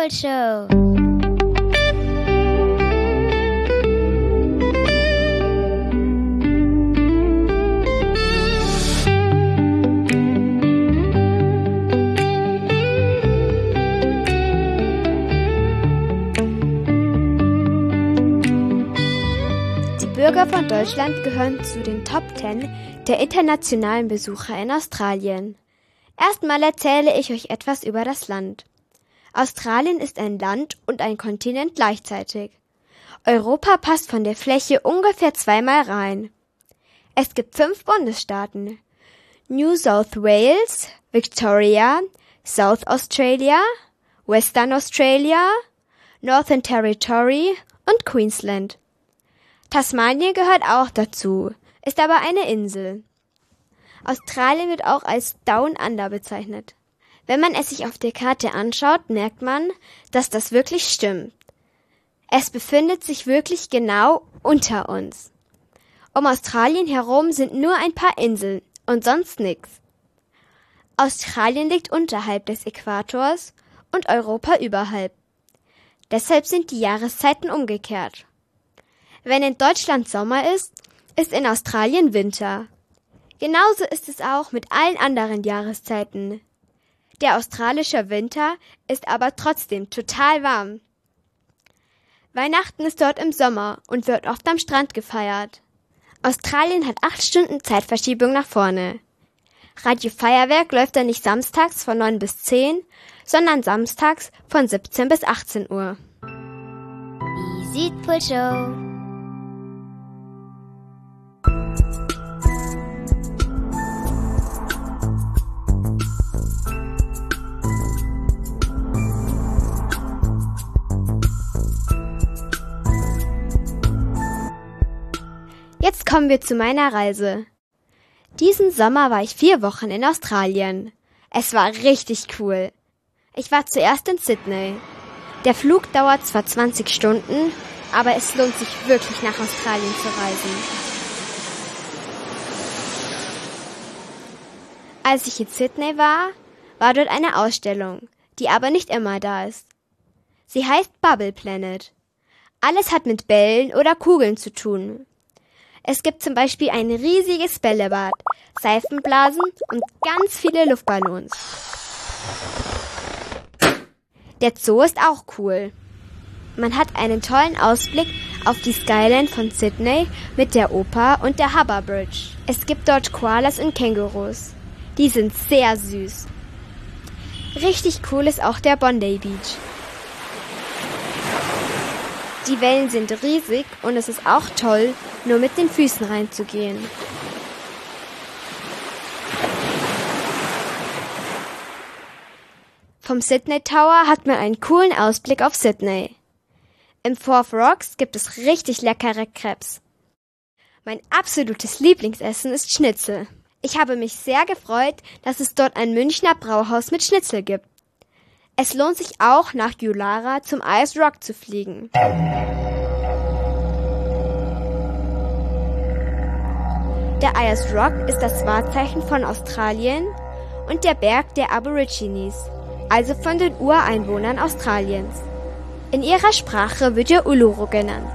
Südpol-Show. Die Bürger von Deutschland gehören zu den Top 10 der internationalen Besucher in Australien. Erstmal erzähle ich euch etwas über das Land. Australien ist ein Land und ein Kontinent gleichzeitig. Europa passt von der Fläche ungefähr zweimal rein. Es gibt 5 Bundesstaaten: New South Wales, Victoria, South Australia, Western Australia, Northern Territory und Queensland. Tasmanien gehört auch dazu, ist aber eine Insel. Australien wird auch als Down Under bezeichnet. Wenn man es sich auf der Karte anschaut, merkt man, dass das wirklich stimmt. Es befindet sich wirklich genau unter uns. Um Australien herum sind nur ein paar Inseln und sonst nichts. Australien liegt unterhalb des Äquators und Europa überhalb. Deshalb sind die Jahreszeiten umgekehrt. Wenn in Deutschland Sommer ist, ist in Australien Winter. Genauso ist es auch mit allen anderen Jahreszeiten. Der australische Winter ist aber trotzdem total warm. Weihnachten ist dort im Sommer und wird oft am Strand gefeiert. Australien hat 8 Stunden Zeitverschiebung nach vorne. Radio Feuerwerk läuft dann nicht samstags von 9 bis 10, sondern samstags von 17 bis 18 Uhr. Die Südpol-Show. Jetzt kommen wir zu meiner Reise. Diesen Sommer war ich 4 Wochen in Australien. Es war richtig cool. Ich war zuerst in Sydney. Der Flug dauert zwar 20 Stunden, aber es lohnt sich wirklich nach Australien zu reisen. Als ich in Sydney war dort eine Ausstellung, die aber nicht immer da ist. Sie heißt Bubble Planet. Alles hat mit Bällen oder Kugeln zu tun. Es gibt zum Beispiel ein riesiges Bällebad, Seifenblasen und ganz viele Luftballons. Der Zoo ist auch cool. Man hat einen tollen Ausblick auf die Skyline von Sydney mit der Oper und der Harbour Bridge. Es gibt dort Koalas und Kängurus. Die sind sehr süß. Richtig cool ist auch der Bondi Beach. Die Wellen sind riesig und es ist auch toll, nur mit den Füßen reinzugehen. Vom Sydney Tower hat man einen coolen Ausblick auf Sydney. Im Four Rocks gibt es richtig leckere Crepes. Mein absolutes Lieblingsessen ist Schnitzel. Ich habe mich sehr gefreut, dass es dort ein Münchner Brauhaus mit Schnitzel gibt. Es lohnt sich auch, nach Yulara zum Ayers Rock zu fliegen. Der Ayers Rock ist das Wahrzeichen von Australien und der Berg der Aborigines, also von den Ureinwohnern Australiens. In ihrer Sprache wird er Uluru genannt.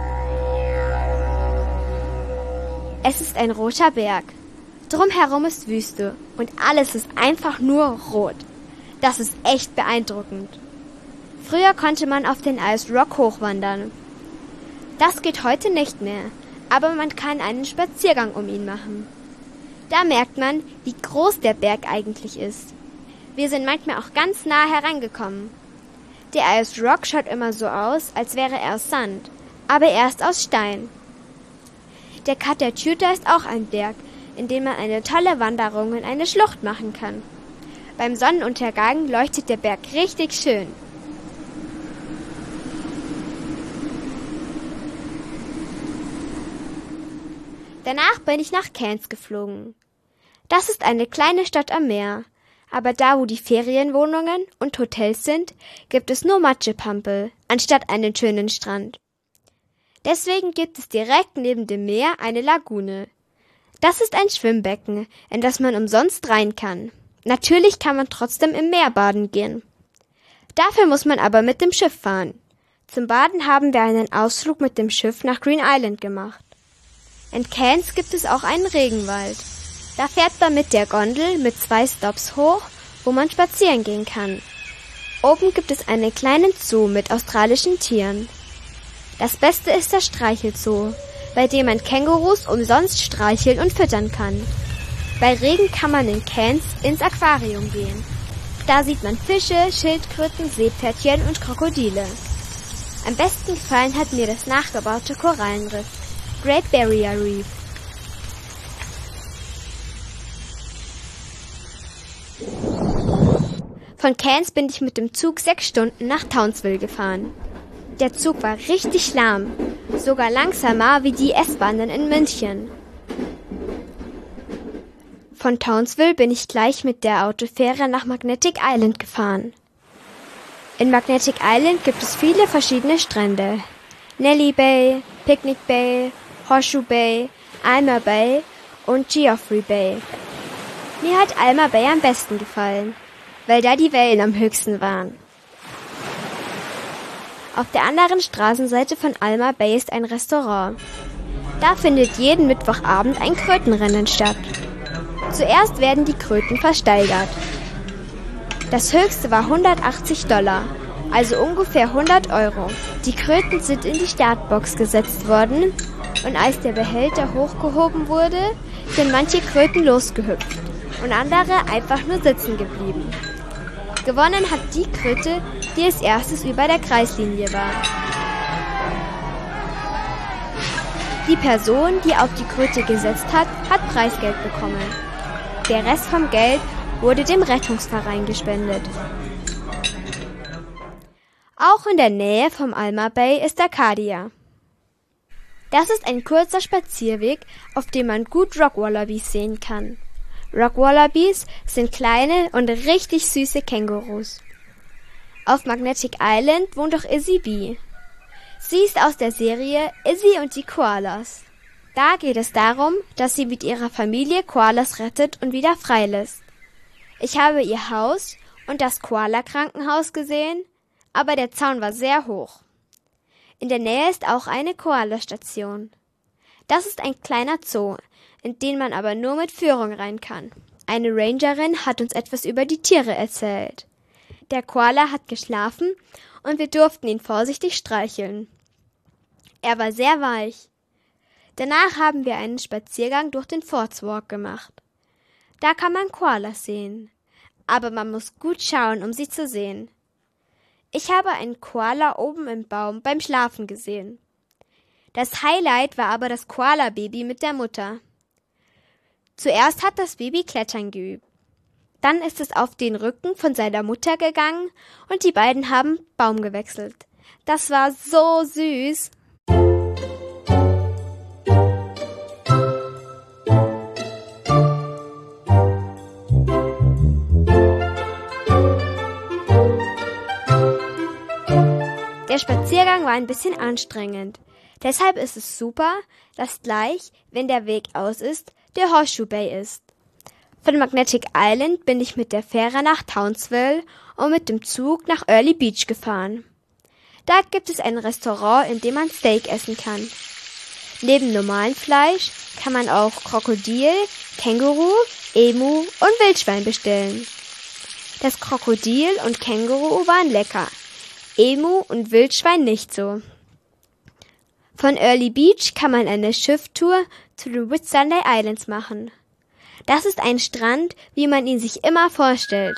Es ist ein roter Berg. Drumherum ist Wüste und alles ist einfach nur rot. Das ist echt beeindruckend. Früher konnte man auf den Ayers Rock hochwandern. Das geht heute nicht mehr, aber man kann einen Spaziergang um ihn machen. Da merkt man, wie groß der Berg eigentlich ist. Wir sind manchmal auch ganz nah herangekommen. Der Ayers Rock schaut immer so aus, als wäre er aus Sand, aber er ist aus Stein. Der Katachuta ist auch ein Berg, in dem man eine tolle Wanderung in eine Schlucht machen kann. Beim Sonnenuntergang leuchtet der Berg richtig schön. Danach bin ich nach Cairns geflogen. Das ist eine kleine Stadt am Meer, aber da, wo die Ferienwohnungen und Hotels sind, gibt es nur Matschepampel, anstatt einen schönen Strand. Deswegen gibt es direkt neben dem Meer eine Lagune. Das ist ein Schwimmbecken, in das man umsonst rein kann. Natürlich kann man trotzdem im Meer baden gehen. Dafür muss man aber mit dem Schiff fahren. Zum Baden haben wir einen Ausflug mit dem Schiff nach Green Island gemacht. In Cairns gibt es auch einen Regenwald. Da fährt man mit der Gondel mit 2 Stops hoch, wo man spazieren gehen kann. Oben gibt es einen kleinen Zoo mit australischen Tieren. Das Beste ist der Streichelzoo, bei dem man Kängurus umsonst streicheln und füttern kann. Bei Regen kann man in Cairns ins Aquarium gehen. Da sieht man Fische, Schildkröten, Seepferdchen und Krokodile. Am besten gefallen hat mir das nachgebaute Korallenriff, Great Barrier Reef. Von Cairns bin ich mit dem Zug 6 Stunden nach Townsville gefahren. Der Zug war richtig lahm, sogar langsamer wie die S-Bahnen in München. Von Townsville bin ich gleich mit der Autofähre nach Magnetic Island gefahren. In Magnetic Island gibt es viele verschiedene Strände. Nelly Bay, Picnic Bay, Horseshoe Bay, Alma Bay und Geoffrey Bay. Mir hat Alma Bay am besten gefallen, weil da die Wellen am höchsten waren. Auf der anderen Straßenseite von Alma Bay ist ein Restaurant. Da findet jeden Mittwochabend ein Krötenrennen statt. Zuerst werden die Kröten versteigert. Das höchste war $180, also ungefähr 100 €. Die Kröten sind in die Startbox gesetzt worden und als der Behälter hochgehoben wurde, sind manche Kröten losgehüpft und andere einfach nur sitzen geblieben. Gewonnen hat die Kröte, die als erstes über der Kreislinie war. Die Person, die auf die Kröte gesetzt hat, hat Preisgeld bekommen. Der Rest vom Geld wurde dem Rettungsverein gespendet. Auch in der Nähe vom Alma Bay ist Arcadia. Das ist ein kurzer Spazierweg, auf dem man gut Rockwallabies sehen kann. Rockwallabies sind kleine und richtig süße Kängurus. Auf Magnetic Island wohnt auch Izzy Bee. Sie ist aus der Serie Izzy und die Koalas. Da geht es darum, dass sie mit ihrer Familie Koalas rettet und wieder freilässt. Ich habe ihr Haus und das Koala-Krankenhaus gesehen, aber der Zaun war sehr hoch. In der Nähe ist auch eine Koala-Station. Das ist ein kleiner Zoo, in den man aber nur mit Führung rein kann. Eine Rangerin hat uns etwas über die Tiere erzählt. Der Koala hat geschlafen und wir durften ihn vorsichtig streicheln. Er war sehr weich. Danach haben wir einen Spaziergang durch den Forts Walk gemacht. Da kann man Koalas sehen, aber man muss gut schauen, um sie zu sehen. Ich habe einen Koala oben im Baum beim Schlafen gesehen. Das Highlight war aber das Koala-Baby mit der Mutter. Zuerst hat das Baby Klettern geübt. Dann ist es auf den Rücken von seiner Mutter gegangen und die beiden haben Baum gewechselt. Das war so süß. Der Spaziergang war ein bisschen anstrengend. Deshalb ist es super, dass gleich, wenn der Weg aus ist, der Horseshoe Bay ist. Von Magnetic Island bin ich mit der Fähre nach Townsville und mit dem Zug nach Early Beach gefahren. Da gibt es ein Restaurant, in dem man Steak essen kann. Neben normalem Fleisch kann man auch Krokodil, Känguru, Emu und Wildschwein bestellen. Das Krokodil und Känguru waren lecker. Emu und Wildschwein nicht so. Von Early Beach kann man eine Schifftour zu den Whitsunday Islands machen. Das ist ein Strand, wie man ihn sich immer vorstellt.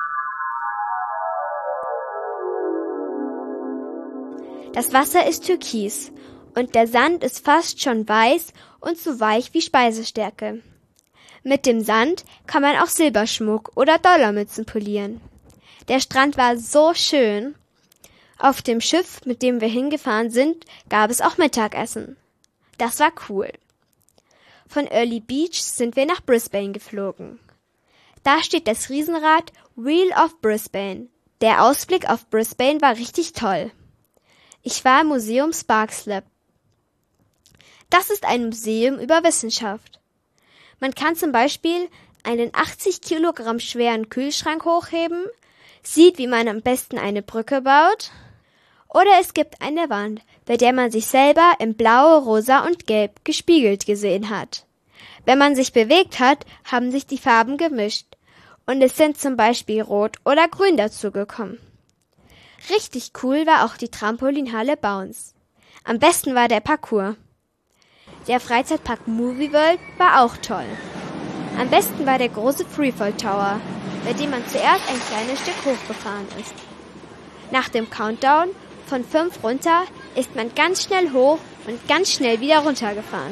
Das Wasser ist türkis und der Sand ist fast schon weiß und so weich wie Speisestärke. Mit dem Sand kann man auch Silberschmuck oder Dollarmützen polieren. Der Strand war so schön. Auf dem Schiff, mit dem wir hingefahren sind, gab es auch Mittagessen. Das war cool. Von Early Beach sind wir nach Brisbane geflogen. Da steht das Riesenrad Wheel of Brisbane. Der Ausblick auf Brisbane war richtig toll. Ich war im Museum Sparks Lab. Das ist ein Museum über Wissenschaft. Man kann zum Beispiel einen 80 Kilogramm schweren Kühlschrank hochheben, sieht, wie man am besten eine Brücke baut. Oder es gibt eine Wand, bei der man sich selber in Blau, Rosa und Gelb gespiegelt gesehen hat. Wenn man sich bewegt hat, haben sich die Farben gemischt und es sind zum Beispiel Rot oder Grün dazugekommen. Richtig cool war auch die Trampolinhalle Bounce. Am besten war der Parcours. Der Freizeitpark Movie World war auch toll. Am besten war der große Freefall Tower, bei dem man zuerst ein kleines Stück hochgefahren ist. Nach dem Countdown von 5 runter ist man ganz schnell hoch und ganz schnell wieder runtergefahren.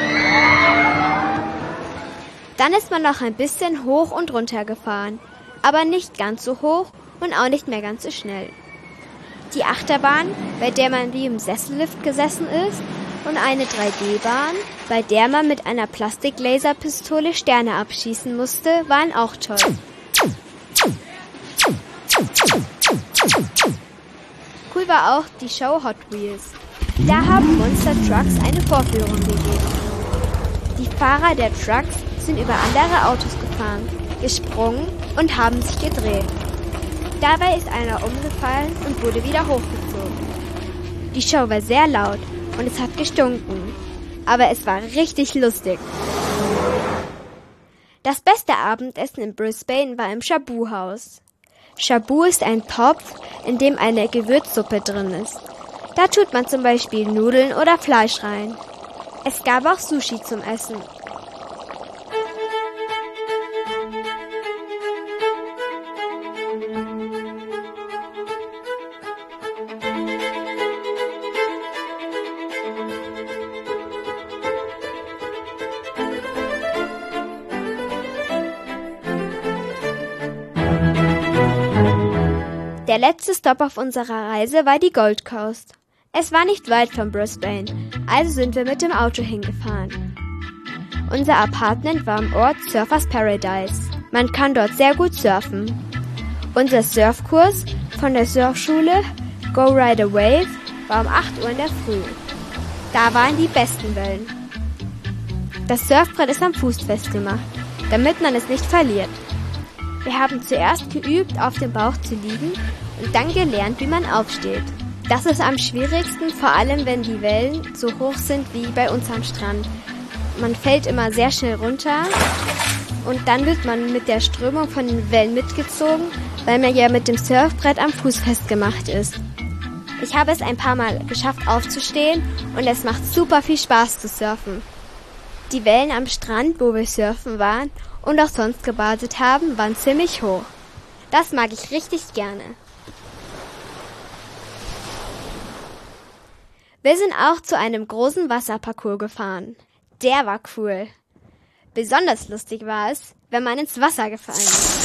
Dann ist man noch ein bisschen hoch und runter gefahren, aber nicht ganz so hoch und auch nicht mehr ganz so schnell. Die Achterbahn, bei der man wie im Sessellift gesessen ist, und eine 3D-Bahn, bei der man mit einer Plastiklaserpistole Sterne abschießen musste, waren auch toll. Cool war auch die Show Hot Wheels. Da haben Monster Trucks eine Vorführung gegeben. Die Fahrer der Trucks sind über andere Autos gefahren, gesprungen und haben sich gedreht. Dabei ist einer umgefallen und wurde wieder hochgezogen. Die Show war sehr laut und es hat gestunken, aber es war richtig lustig. Das beste Abendessen in Brisbane war im Shabu-Haus. Shabu ist ein Topf, in dem eine Gewürzsuppe drin ist. Da tut man zum Beispiel Nudeln oder Fleisch rein. Es gab auch Sushi zum Essen. Der letzte Stopp auf unserer Reise war die Gold Coast. Es war nicht weit von Brisbane, also sind wir mit dem Auto hingefahren. Unser Apartment war am Ort Surfers Paradise. Man kann dort sehr gut surfen. Unser Surfkurs von der Surfschule Go Ride a Wave war um 8 Uhr in der Früh. Da waren die besten Wellen. Das Surfbrett ist am Fuß festgemacht, damit man es nicht verliert. Wir haben zuerst geübt, auf dem Bauch zu liegen und dann gelernt, wie man aufsteht. Das ist am schwierigsten, vor allem wenn die Wellen so hoch sind wie bei uns am Strand. Man fällt immer sehr schnell runter und dann wird man mit der Strömung von den Wellen mitgezogen, weil man ja mit dem Surfbrett am Fuß festgemacht ist. Ich habe es ein paar Mal geschafft aufzustehen und es macht super viel Spaß zu surfen. Die Wellen am Strand, wo wir surfen waren und auch sonst gebadet haben, waren ziemlich hoch. Das mag ich richtig gerne. Wir sind auch zu einem großen Wasserparcours gefahren. Der war cool. Besonders lustig war es, wenn man ins Wasser gefallen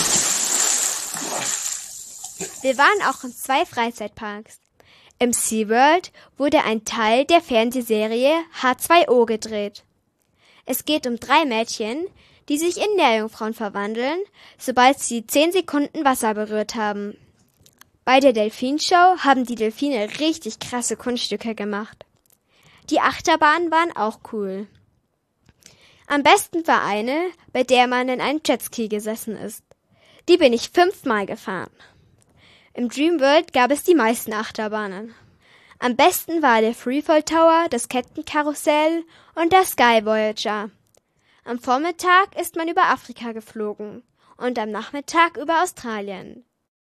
ist. Wir waren auch in 2 Freizeitparks. Im SeaWorld wurde ein Teil der Fernsehserie H2O gedreht. Es geht um 3 Mädchen, die sich in Meerjungfrauen verwandeln, sobald sie 10 Sekunden Wasser berührt haben. Bei der Delfinshow haben die Delfine richtig krasse Kunststücke gemacht. Die Achterbahnen waren auch cool. Am besten war eine, bei der man in einem Jetski gesessen ist. Die bin ich 5-mal gefahren. Im Dreamworld gab es die meisten Achterbahnen. Am besten war der Freefall Tower, das Kettenkarussell und der Sky Voyager. Am Vormittag ist man über Afrika geflogen und am Nachmittag über Australien.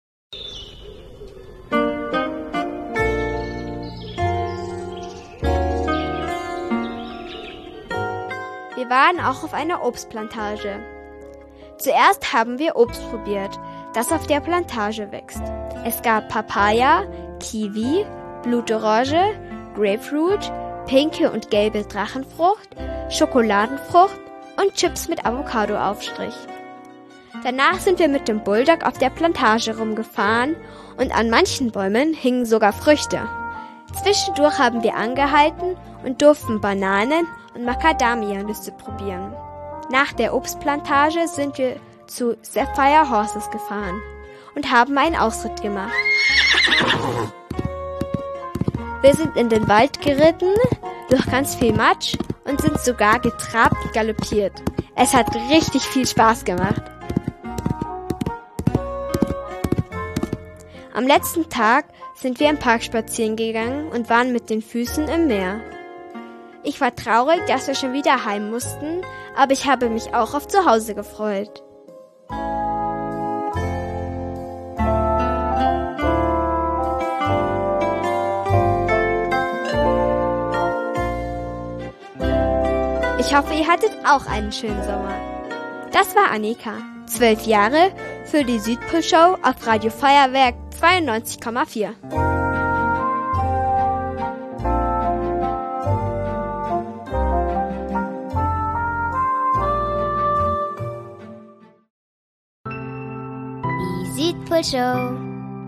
Wir waren auch auf einer Obstplantage. Zuerst haben wir Obst probiert, das auf der Plantage wächst. Es gab Papaya, Kiwi, Blutorange, Grapefruit, pinke und gelbe Drachenfrucht, Schokoladenfrucht und Chips mit Avocado-Aufstrich. Danach sind wir mit dem Bulldog auf der Plantage rumgefahren und an manchen Bäumen hingen sogar Früchte. Zwischendurch haben wir angehalten und durften Bananen und Macadamia-Nüsse probieren. Nach der Obstplantage sind wir zu Sapphire Horses gefahren und haben einen Ausritt gemacht. Wir sind in den Wald geritten, durch ganz viel Matsch und sind sogar getrabt und galoppiert. Es hat richtig viel Spaß gemacht. Am letzten Tag sind wir im Park spazieren gegangen und waren mit den Füßen im Meer. Ich war traurig, dass wir schon wieder heim mussten, aber ich habe mich auch auf Zuhause gefreut. Ich hoffe, ihr hattet auch einen schönen Sommer. Das war Annika, 12 Jahre, für die Südpol-Show auf Radio Feuerwerk 92,4. Die Südpol-Show.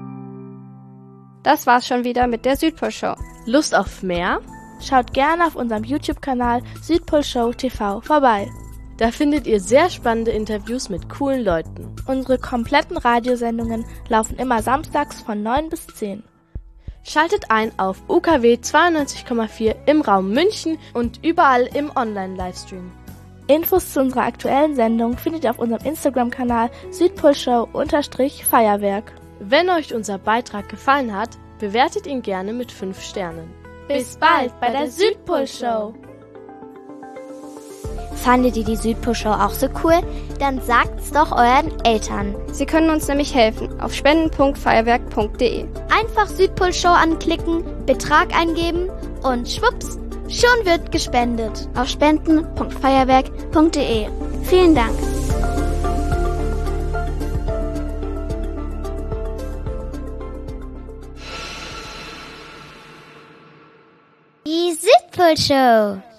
Das war's schon wieder mit der Südpol-Show. Lust auf mehr? Schaut gerne auf unserem YouTube-Kanal Südpol-Show TV vorbei. Da findet ihr sehr spannende Interviews mit coolen Leuten. Unsere kompletten Radiosendungen laufen immer samstags von 9 bis 10. Schaltet ein auf UKW 92,4 im Raum München und überall im Online-Livestream. Infos zu unserer aktuellen Sendung findet ihr auf unserem Instagram-Kanal Südpol-Show_Feuerwerk. Wenn euch unser Beitrag gefallen hat, bewertet ihn gerne mit 5 Sternen. Bis bald bei der Südpol-Show! Fandet ihr die Südpol-Show auch so cool? Dann sagt's doch euren Eltern. Sie können uns nämlich helfen auf spenden.feuerwerk.de. Einfach Südpol-Show anklicken, Betrag eingeben und schwupps, schon wird gespendet. Auf spenden.feuerwerk.de. Vielen Dank. Die Südpol-Show.